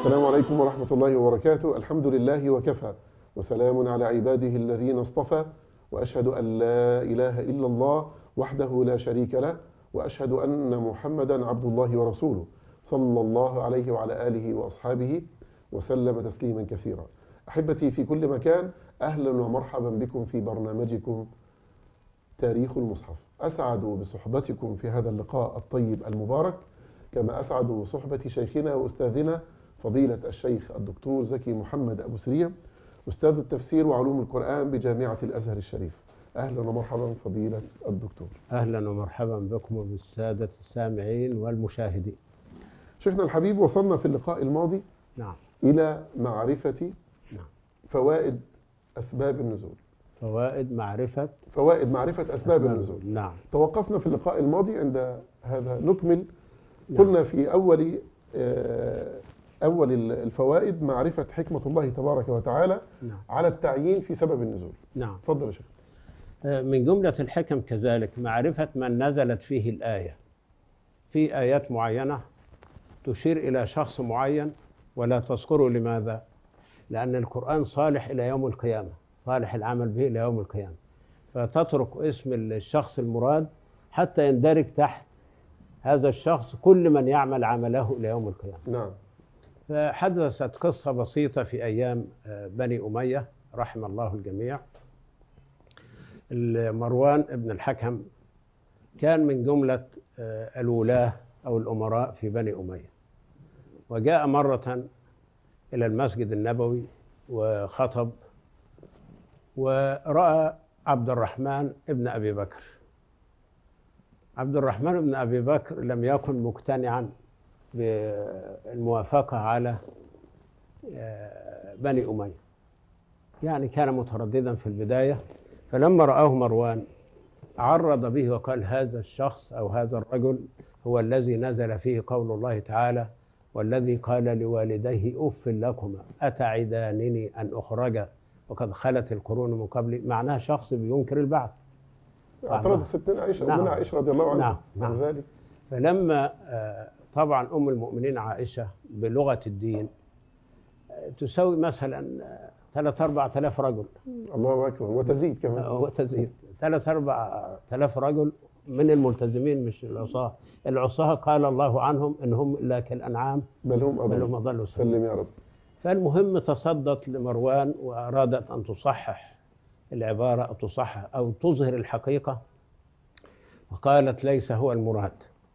السلام عليكم ورحمة الله وبركاته. الحمد لله وكفى، وسلام على عباده الذين اصطفى، وأشهد أن لا إله إلا الله وحده لا شريك له، وأشهد أن محمدا عبد الله ورسوله صلى الله عليه وعلى آله وأصحابه وسلم تسليما كثيرا. أحبتي في كل مكان، أهلا ومرحبا بكم في برنامجكم تاريخ المصحف. أسعد بصحبتكم في هذا اللقاء الطيب المبارك، كما أسعد بصحبة شيخنا وأستاذنا فضيلة الشيخ الدكتور زكي محمد أبو سريم، أستاذ التفسير وعلوم القرآن بجامعة الأزهر الشريف. أهلا ومرحبا فضيلة الدكتور. أهلا ومرحبا بكم وبالسادة السامعين والمشاهدين. شيخنا الحبيب، وصلنا في اللقاء الماضي إلى معرفة فوائد أسباب النزول. فوائد معرفة أسباب النزول. نعم. توقفنا في اللقاء الماضي عند هذا، نكمل. قلنا في أول الفوائد معرفة حكمة الله تبارك وتعالى على التعيين في سبب النزول. نعم. تفضل يا شيخ. من جملة الحكم كذلك معرفة من نزلت فيه الآية. في آيات معينة تشير إلى شخص معين ولا تذكره. لماذا؟ لأن القرآن صالح إلى يوم القيامة، صالح العمل به إلى يوم القيامة، فتترك اسم الشخص المراد حتى يندرج تحت هذا الشخص كل من يعمل عمله إلى يوم القيامة. نعم. فحدثت قصة بسيطة في أيام بني أمية رحم الله الجميع. مروان ابن الحكم كان من جملة الولاة أو الأمراء في بني أمية، وجاء مرة إلى المسجد النبوي وخطب، ورأى عبد الرحمن ابن أبي بكر. عبد الرحمن ابن أبي بكر لم يكن مقتنعا بالموافقة على بني أمية، يعني كان مترددا في البداية. فلما رآه مروان عرض به وقال: هذا الشخص أو هذا الرجل هو الذي نزل فيه قول الله تعالى: والذي قال لوالديه أف لكما أتعدانني أن أخرج وقد خلت القرون من قبلي. معناه شخص بينكر البعث. اعترضت ستنا عائشة. نعم. أمنا عائشة رضي الله عنها. نعم. ذلك. فلما طبعا أم المؤمنين عائشة بلغة الدين تساوي مثلا 3-4 آلاف رجل. الله أكبر. وتزيد كمان. وتزيد 3-4 آلاف رجل من الملتزمين، مش العصاة. العصاة قال الله عنهم إنهم إلا كالأنعام بل هم أضلوا سبيلا. سلم يا رب. فالمهم تصدت لمروان وأرادت أن تصحح العبارة أو تصحح أو تظهر الحقيقة، وقالت: ليس هو المراد،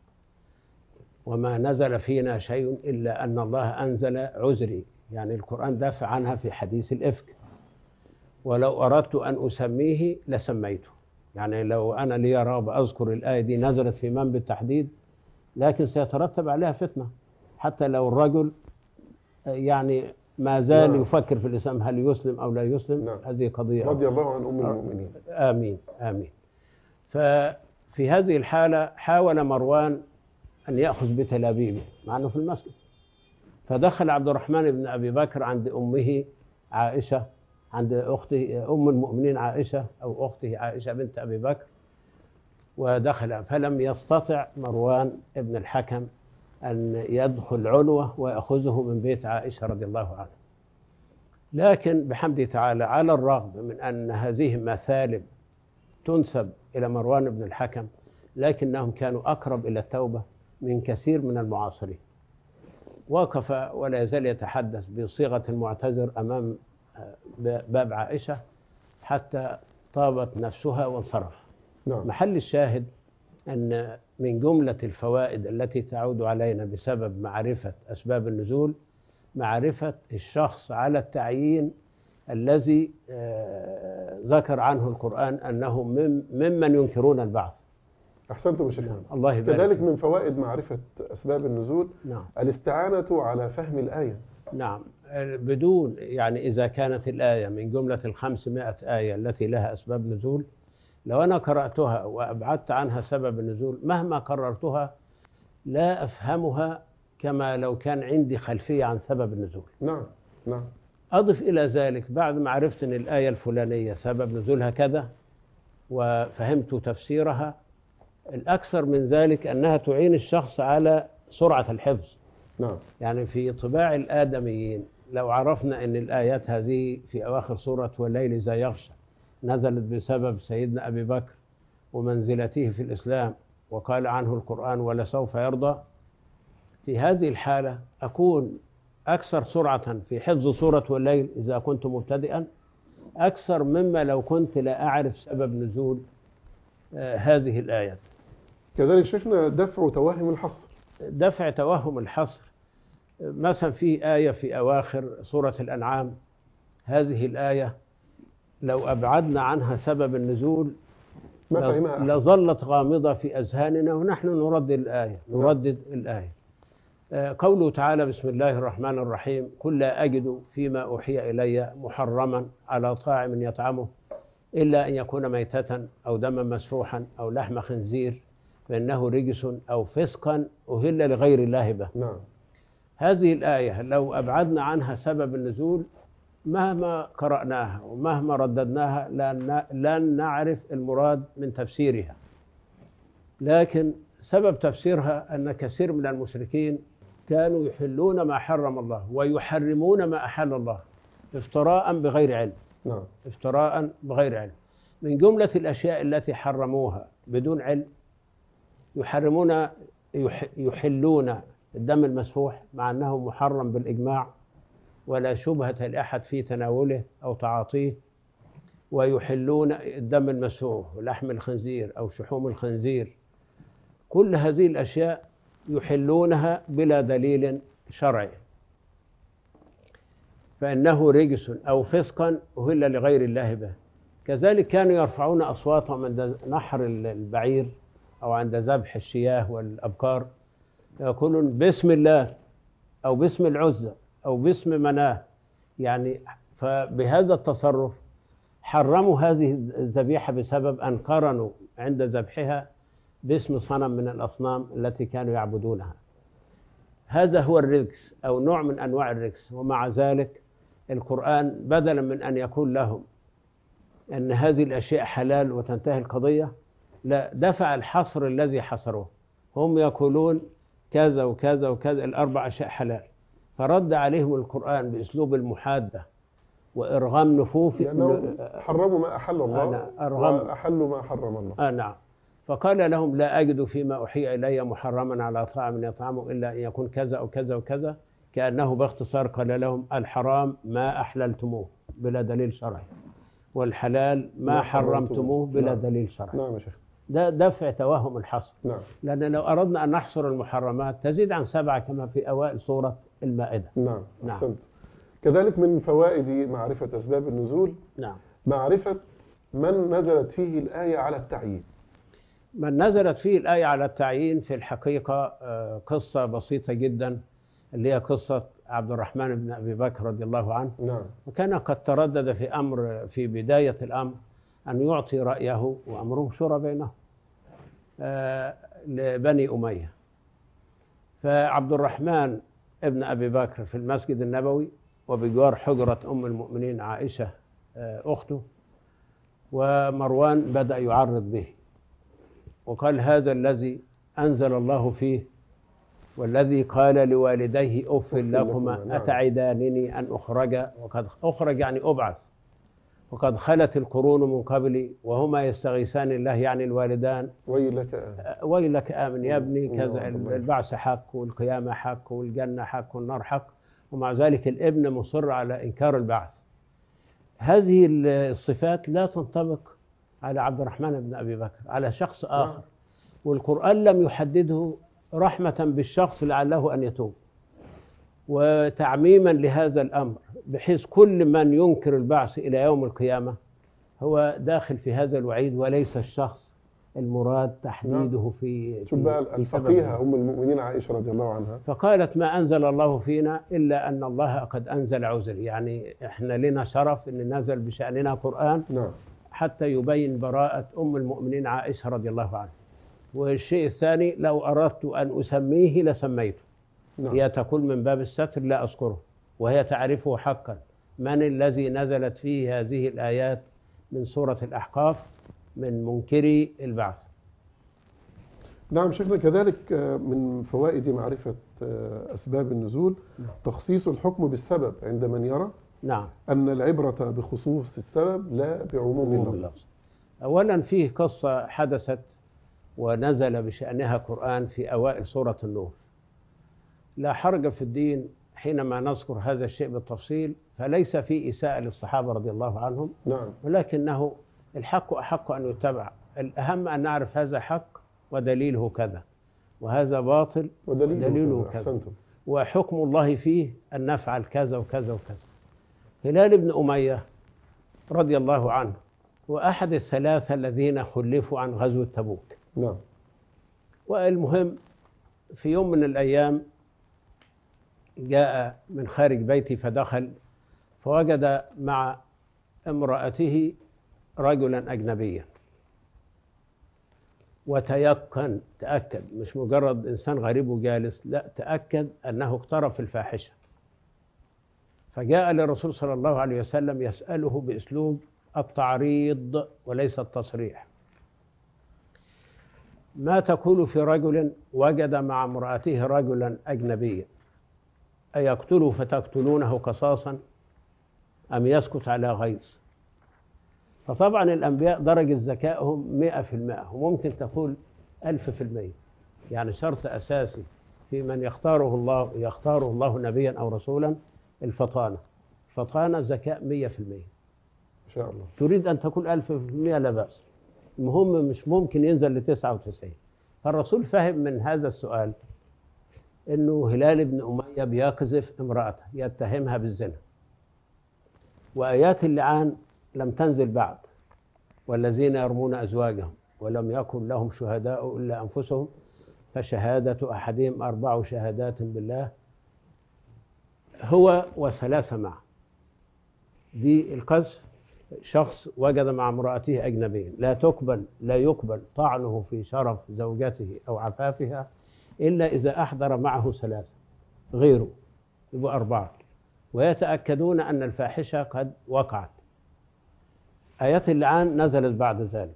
وما نزل فينا شيء إلا أن الله أنزل عذري. يعني القرآن دافع عنها في حديث الإفك، ولو أردت أن أسميه لسميته. يعني لو أنا لي رغبة أذكر الآية دي نزلت في من بالتحديد، لكن سيترتب عليها فتنة حتى لو الرجل يعني ما زال يفكر في الإسلام، هل يسلم أو لا يسلم. هذه قضية. رضي الله عن أم المؤمنين. آمين آمين. ففي هذه الحالة حاول مروان أن يأخذ بتلابيبه مع أنه في المسجد، فدخل عبد الرحمن بن أبي بكر عند أمه عائشة، عند أخته أم المؤمنين عائشة أو أخته عائشة بنت أبي بكر، ودخل. فلم يستطع مروان ابن الحكم أن يدخل عنوة ويأخذه من بيت عائشة رضي الله عنها. لكن بحمد تعالى، على الرغم من أن هذه مثالب تنسب إلى مروان بن الحكم، لكنهم كانوا أقرب إلى التوبة من كثير من المعاصرين. وقف ولا يزال يتحدث بصيغة المعتذر أمام باب عائشة حتى طابت نفسها وانصرف. محل الشاهد أن من جملة الفوائد التي تعود علينا بسبب معرفة أسباب النزول معرفة الشخص على التعيين الذي ذكر عنه القرآن أنه ممن ينكرون البعث. أحسنتم يا شيخنا. الله يبارك. كذلك من فوائد معرفة أسباب النزول الاستعانة على فهم الآية. نعم. بدون يعني إذا كانت الآية من جملة 500 آية التي لها أسباب نزول، لو أنا قرأتها وأبعدت عنها سبب النزول مهما قررتها لا أفهمها كما لو كان عندي خلفية عن سبب النزول. نعم. أضف إلى ذلك بعد ما عرفت أن الآية الفلانية سبب نزولها كذا وفهمت تفسيرها، الأكثر من ذلك أنها تعين الشخص على سرعة الحفظ. نعم. يعني في طباع الآدميين لو عرفنا أن الآيات هذه في أواخر سورة والليل إذا يغشى نزلت بسبب سيدنا أبي بكر ومنزلته في الإسلام وقال عنه القرآن ولسوف يرضى، في هذه الحالة أكون أكثر سرعة في حفظ سورة والليل إذا كنت مبتدئا أكثر مما لو كنت لا أعرف سبب نزول هذه الآيات. كذلك شيخنا دفع توهم الحصر. دفع توهم الحصر، مثلا في آية في أواخر سورة الأنعام، هذه الآية لو أبعدنا عنها سبب النزول ما فهمها أحد. لظلت غامضة في أذهاننا ونحن نردد الآية. قوله تعالى بسم الله الرحمن الرحيم قل لا أجد فيما أوحي إلي محرما على طاعم يطعمه إلا أن يكون ميتة أو دما مسفوحا أو لحم خنزير فإنه رجس أو فسقا أهل لغير الله به. نعم. هذه الآية لو أبعدنا عنها سبب النزول مهما قرأناها ومهما رددناها لن نعرف المراد من تفسيرها، لكن سبب تفسيرها أن كثير من المشركين كانوا يحلون ما حرم الله ويحرمون ما أحل الله افتراء بغير علم. نعم. افتراء بغير علم. من جملة الأشياء التي حرموها بدون علم يحلون الدم المسفوح مع أنه محرم بالإجماع ولا شبهة لأحد في تناوله أو تعاطيه، ويحلون الدم المسفوح ولحم الخنزير أو شحوم الخنزير. كل هذه الأشياء يحلونها بلا دليل شرعي، فإنه رجس أو فسقا أهل لغير الله به. كذلك كانوا يرفعون أصواتهم عند نحر البعير أو عند ذبح الشياه والأبقار يقولون باسم الله أو باسم العزى أو باسم مناه، يعني فبهذا التصرف حرموا هذه الذبيحة بسبب أن قرنوا عند ذبحها باسم صنم من الأصنام التي كانوا يعبدونها. هذا هو الرجس أو نوع من أنواع الرجس. ومع ذلك القرآن بدلا من أن يقول لهم أن هذه الأشياء حلال وتنتهي القضية، لا، دفع الحصر الذي حصروه. هم يقولون كذا وكذا وكذا الأربع أشياء حلال، فرد عليهم القرآن بأسلوب المحادة وإرغام نفوف، لأنهم حرموا ما أحل الله وأحلوا ما حرم الله. نعم. فقال لهم لا أجد فيما أوحي إلي محرما على طاعم يطعمه إلا أن يكون كذا أو كذا وكذا، كأنه باختصار قال لهم الحرام ما أحللتموه بلا دليل شرعي، والحلال ما حرمتموه بلا دليل شرعي. نعم يا شيخ. ده دفع توهم الحصر. نعم. لأن لو أردنا أن نحصر المحرمات تزيد عن 7 كما في أوائل سورة المائدة. نعم. أحسنت. كذلك من فوائد معرفة أسباب النزول نعم معرفة من نزلت فيه الآية على التعيين. من نزلت فيه الآية على التعيين في الحقيقة قصة بسيطة جدا، اللي هي قصة عبد الرحمن بن أبي بكر رضي الله عنه. نعم. وكان قد تردد في بداية الأمر أن يعطي رأيه وأمره شورى بينهم لبني أمية. فعبد الرحمن ابن أبي بكر في المسجد النبوي وبجوار حجرة أم المؤمنين عائشة أخته، ومروان بدأ يعرض به وقال هذا الذي أنزل الله فيه والذي قال لوالديه أف لكما أتعدانني أن أخرج وقد أخرج يعني أبعث وقد خلت القرون من قبلي وهما يستغيثان الله يعني الوالدان ويلك آمن يا ابني كذا، البعث حق والقيامة حق والجنة حق والنار حق، ومع ذلك الابن مصر على إنكار البعث. هذه الصفات لا تنطبق على عبد الرحمن بن أبي بكر، على شخص آخر، والقرآن لم يحدده رحمة بالشخص لعله أن يتوب وتعميما لهذا الأمر، بحيث كل من ينكر البعث إلى يوم القيامة هو داخل في هذا الوعيد وليس الشخص المراد تحديده في شوف بقى الفقيهة أم المؤمنين عائشة رضي الله عنها فقالت ما أنزل الله فينا إلا أن الله قد أنزل عذر، يعني إحنا لنا شرف أن نزل بشأننا قرآن. نعم. حتى يبين براءة أم المؤمنين عائشة رضي الله عنها. والشيء الثاني لو أردت أن أسميه لسميته. نعم. هي تقول من باب الستر لا أذكره، وهي تعرفه حقا من الذي نزلت فيه هذه الآيات من سورة الأحقاف من منكري البعث. نعم شيخنا، كذلك من فوائد معرفة أسباب النزول تخصيص الحكم بالسبب عند من يرى نعم أن العبرة بخصوص السبب لا بعموم اللفظ. أولا فيه قصة حدثت ونزل بشأنها قرآن في أوائل سورة النور. لا حرج في الدين حينما نذكر هذا الشيء بالتفصيل، فليس فيه إساءة للصحابة رضي الله عنهم، نعم. ولكنه الحق أحق أن يتبع. الأهم أن نعرف هذا حق ودليله كذا، وهذا باطل ودليله كذا. أحسنتم. وحكم الله فيه أن نفعل كذا وكذا وكذا. هلال بن أمية رضي الله عنه وأحد الثلاثة الذين خلفوا عن غزوة تبوك. نعم. والمهم في يوم من الأيام جاء من خارج بيتي فدخل فوجد مع امرأته رجلا أجنبيا، وتيقن تأكد، مش مجرد إنسان غريب وجالس، لا تأكد أنه اقترف الفاحشة. فجاء للرسول صلى الله عليه وسلم يسأله بأسلوب التعريض وليس التصريح: ما تقول في رجل وجد مع امرأته رجلا أجنبيا، أيقتله فتقتلونه قصاصا أم يسكت على غيظ؟ فطبعا الأنبياء درجة ذكائهم 100%، وممكن تقول 1000%. يعني شرط أساسي في من يختاره الله نبيا أو رسولا الفطانة. ذكاء 100%. إن شاء الله. تريد أن تقول 1000% لا بأس، المهم مش ممكن ينزل ل99. فالرسول فهم من هذا السؤال أنه هلال بن أمية بيقذف امرأته، يتهمها بالزنا، وآيات اللعان لم تنزل بعد: والذين يرمون أزواجهم ولم يكن لهم شهداء إلا أنفسهم فشهادة أحدهم 4 شهادات بالله هو وثلاثة معه. دي القذف. شخص وجد مع امرأته أجنبيا، لا يقبل طعنه في شرف زوجته أو عفافها إلا إذا أحضر معه 3 غيره، يبقى 4، ويتأكدون أن الفاحشة قد وقعت. آيات اللعان نزلت بعد ذلك.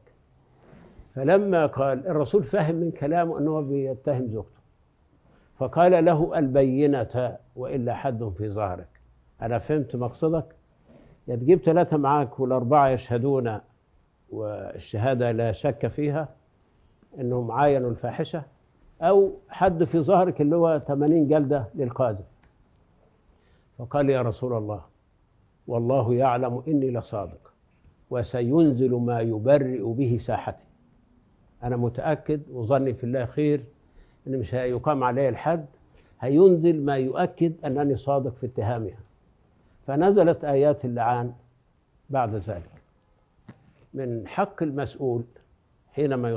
فلما قال الرسول فهم من كلامه أنه بيتهم زوجته، فقال له: البينة وإلا حد في ظهرك. أنا فهمت مقصدك، يا تجيب 3 معاك وال4 يشهدون والشهادة لا شك فيها أنهم عاينوا الفاحشة، أو حد في ظهرك اللي هو 80 جلدة للقاذف. فقال: يا رسول الله، والله يعلم إني لصادق، وسينزل ما يبرئ به ساحتي. أنا متأكد وظني في الله خير إن مش هيقام علي الحد، هينزل ما يؤكد أنني صادق في اتهامها. فنزلت آيات اللعان بعد ذلك. من حق المسؤول حينما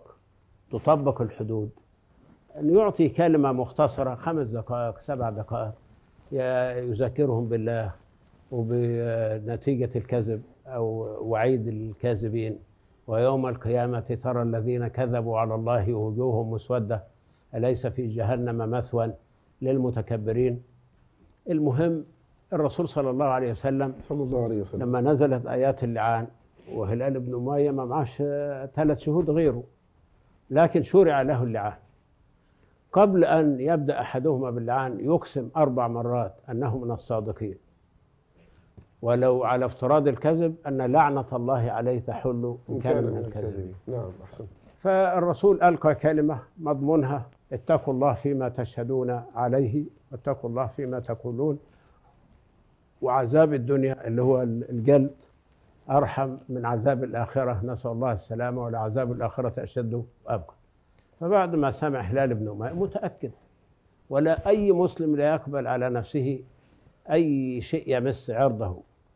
تطبق الحدود أن يعطي كلمة مختصرة 5 دقائق 7 دقائق يذكرهم بالله وبنتيجة الكذب أو وعيد الكاذبين: ويوم القيامة ترى الذين كذبوا على الله وجوههم مسودة أليس في جهنم مثوى للمتكبرين. المهم الرسول صلى الله عليه وسلم لما نزلت آيات اللعان، وهلال بن أمية ما معاش 3 شهود غيره، لكن شرع له اللعان. قبل أن يبدأ أحدهما باللعان يقسم 4 مرات أنه من الصادقين، ولو على افتراض الكذب أن لعنة الله عليه تحل إن كان من الكاذبين. نعم أحسن. فالرسول ألقى كلمة مضمونها: اتقوا الله فيما تشهدون عليه واتقوا الله فيما تقولون، وعذاب الدنيا اللي هو الجلد أرحم من عذاب الآخرة، نسأل الله السلامة، ولعذاب الآخرة أشد وأبقى. فبعد ما سمع هلال بن أمية متأكد، ولا أي مسلم لا يقبل على نفسه أي شيء يمس عرضه،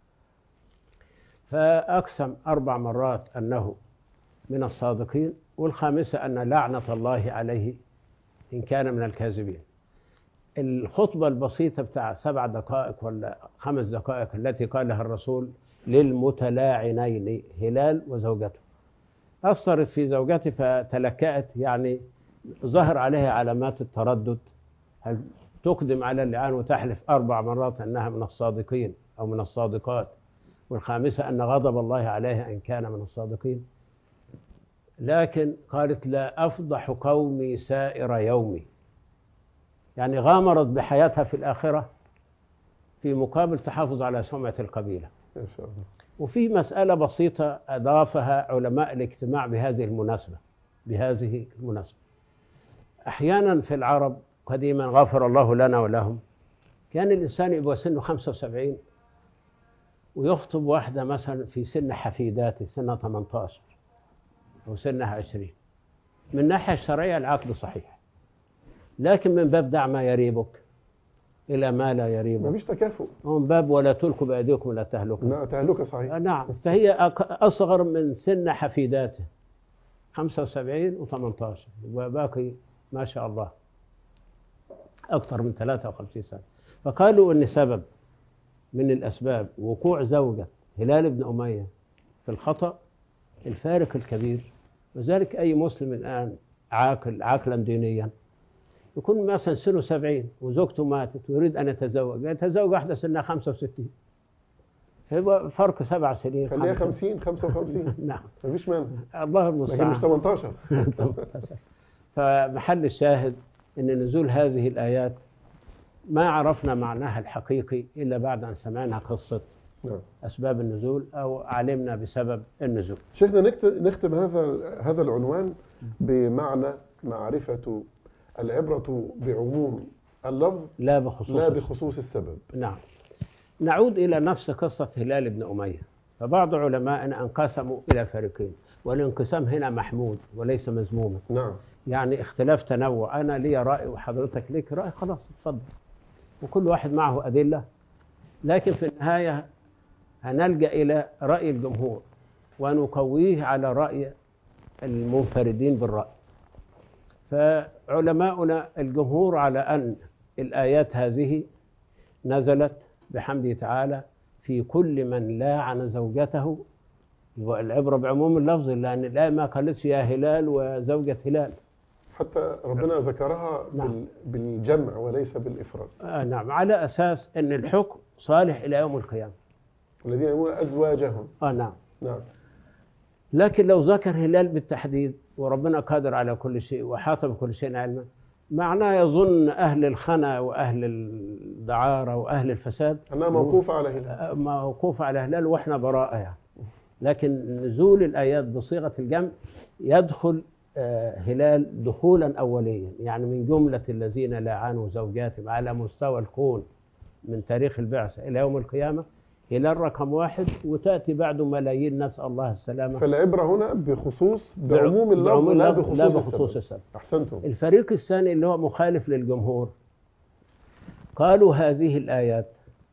فأقسم 4 مرات أنه من الصادقين، والخامسة أن لعنة الله عليه إن كان من الكاذبين. الخطبة البسيطة بتاع 7 دقائق ولا 5 دقائق التي قالها الرسول للمتلاعنين هلال وزوجته أثرت في زوجته، فتلكأت، يعني ظهر عليها علامات التردد: هل تقدم على اللعان وتحلف 4 مرات أنها من الصادقين أو من الصادقات، والخامسة أن غضب الله عليها إن كان من الصادقين. لكن قالت لا أفضح قومي سائر يومي، يعني غامرت بحياتها في الآخرة في مقابل تحافظ على سمعة القبيلة. ما شاء الله. وفي مسألة بسيطة أضافها علماء الاجتماع بهذه المناسبة. أحيانا في العرب قديما غفر الله لنا ولهم كان الإنسان يبقى سنه 75 ويخطب واحدة مثلا في سن حفيداته سنة 18 أو سنها 20. من الناحية الشرعية العقد صحيح، لكن من باب دع ما يريبك إلى ما لا يريبك، مفيش تكافؤ. ومن باب ولا تلقوا بأيديكم إلى التهلكة. لا، تهلكة صحيح. نعم، فهي أصغر من سن حفيداته 75 و18، وباقي ما شاء الله أكثر من 53 سنة. فقالوا أن سبب من الأسباب وقوع زوجة هلال بن أمية في الخطأ الفارق الكبير. وذلك أي مسلم الآن عاقلا دينيا يكون مثلا سنه 70 وزوجته ماتت ويريد أن يتزوج واحدة سنها 65، فيبقى فرق 7 سنين. خليها 50 55. نعم، مفيش مانع. الله المستعان. لكن مش 18. فمحل الشاهد أن نزول هذه الآيات ما عرفنا معناها الحقيقي إلا بعد أن سمعنا قصة أسباب النزول أو علمنا بسبب النزول. شيخنا، نختم هذا العنوان بمعنى معرفة العبرة بعموم اللفظ لا بخصوص السبب. نعم. نعود إلى نفس قصة هلال بن أمية. فبعض علمائنا انقسموا إلى فريقين، والانقسام هنا محمود وليس مذموما. نعم. يعني اختلاف تنوع، أنا لي رأي وحضرتك ليك رأي، خلاص اتفضل، وكل واحد معه أدلة، لكن في النهاية هنلجأ إلى رأي الجمهور ونقويه على رأي المنفردين بالرأي. فعلماؤنا الجمهور على أن الآيات هذه نزلت بحمده تعالى في كل من لاعن زوجته، والعبرة بعموم اللفظ، لأن الآية ما قالتش يا هلال وزوجة هلال، حتى ربنا ذكرها نعم. بالجمع وليس بالإفراد. نعم، على أساس أن الحكم صالح إلى يوم القيامة. الذين يقولون أزواجهم. نعم. نعم. لكن لو ذكر هلال بالتحديد وربنا قادر على كل شيء وحاط بكل شيء علما، معناه يظن أهل الخنا وأهل الدعارة وأهل الفساد أنها موقوفة على هلال، موقوفة على هلال وإحنا براءة يعني. لكن نزول الآيات بصيغة الجمع يدخل هلال دخولا أوليا، يعني من جملة الذين لاعنوا زوجاتهم على مستوى الكون من تاريخ البعثة إلى يوم القيامة، هلال رقم 1، وتأتي بعد ملايين، نسأل الله السلامة. فالعبرة هنا بعموم اللفظ لا بخصوص السبب. أحسنتم. الفريق الثاني اللي هو مخالف للجمهور قالوا هذه الآيات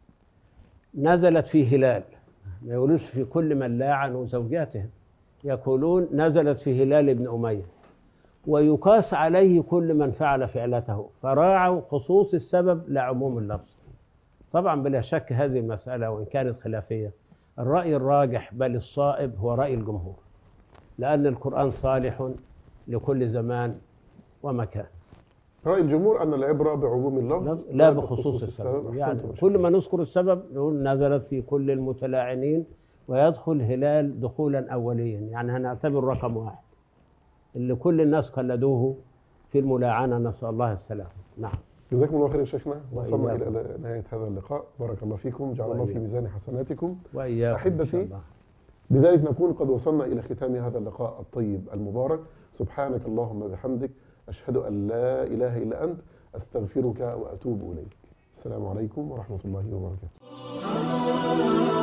نزلت في هلال، ما يقولوش في كل من لاعنوا زوجاتهم، يقولون نزلت في هلال بن أمية، ويقاس عليه كل من فعل فعلته، فراعوا خصوص السبب لا عموم اللفظ. طبعا بلا شك هذه المسألة وإن كانت خلافية، الرأي الراجح بل الصائب هو رأي الجمهور، لأن القرآن صالح لكل زمان ومكان. رأي الجمهور أن العبرة بعموم اللفظ لا بخصوص السبب. يعني كل ما نذكر السبب نقول نزلت في كل المتلاعنين، ويدخل هلال دخولا أوليا، يعني هنعتبر رقم 1 اللي كل الناس قلدوه في الملاعنة، نسأل الله السلامة. نعم. جزاكم الله خير يا شيخنا. وصلنا إلى نهاية هذا اللقاء، بارك الله فيكم، جعل الله في ميزان حسناتكم. وإياكم أحبتي، بذلك نكون قد وصلنا إلى ختام هذا اللقاء الطيب المبارك. سبحانك اللهم وبحمدك، أشهد أن لا إله إلا أنت، أستغفرك وأتوب إليك. السلام عليكم ورحمة الله وبركاته.